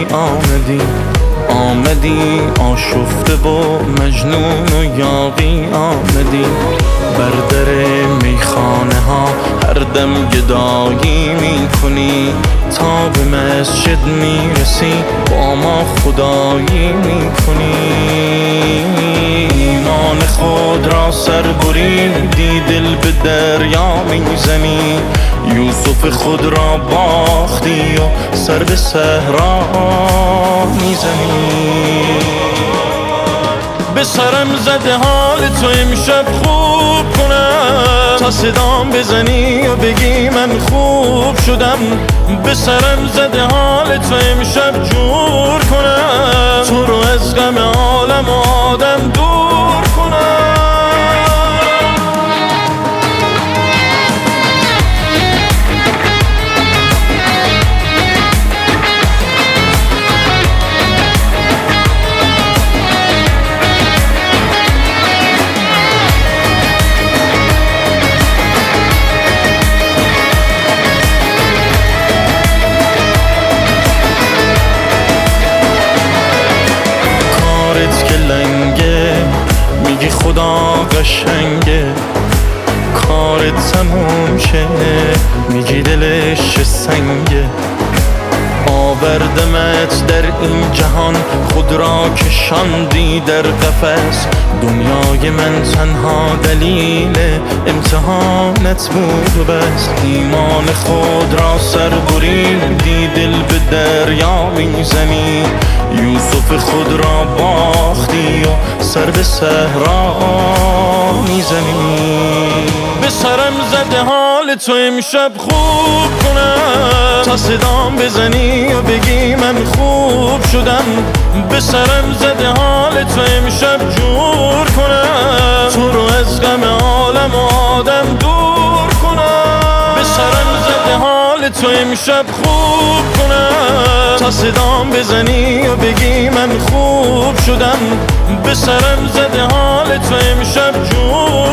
آمدی آشفته و مجنون و یاغی آمدی. بر در میخانه ها هر دم گدایی میکنی، تا به مسجد میرسی با ما خدایی میکنی. ایمان خود را سر بریدی، دل به دریا میزنی. یوسف خود را باختی و سر به صحرا میزنی. به سرم زده حال تو امشب خوب کنم، تا صدام بزنی و بگی من خوب شدم. به سرم زده حال تو امشب جور کنم، تو رو از غم عالم و آدم دور کنم. میگی خدا قشنگه، کارت تموم شه میگی دلش سنگه. آوردمت در این جهان، خود را کشاندی در قفس. دنیای من تنها دلیل امتحانت بود و بس. ایمان خود را سر بریدی، دل به دریا میزنی. یوسف خود را باختی و سر به صحرا میزنی. به سرم زده حال تو امشب خوب کنم، تا صدام بزنی و بگی من خوب شدم. به سرم زده حال تو امشب جور کنم، تو رو از غم عالم و آدم دور کنم. به سرم زده حال تو امشب خوب کنم، تا صدام بزنی و بگی من خوب شدم. به سرم زده حال تو امشب جور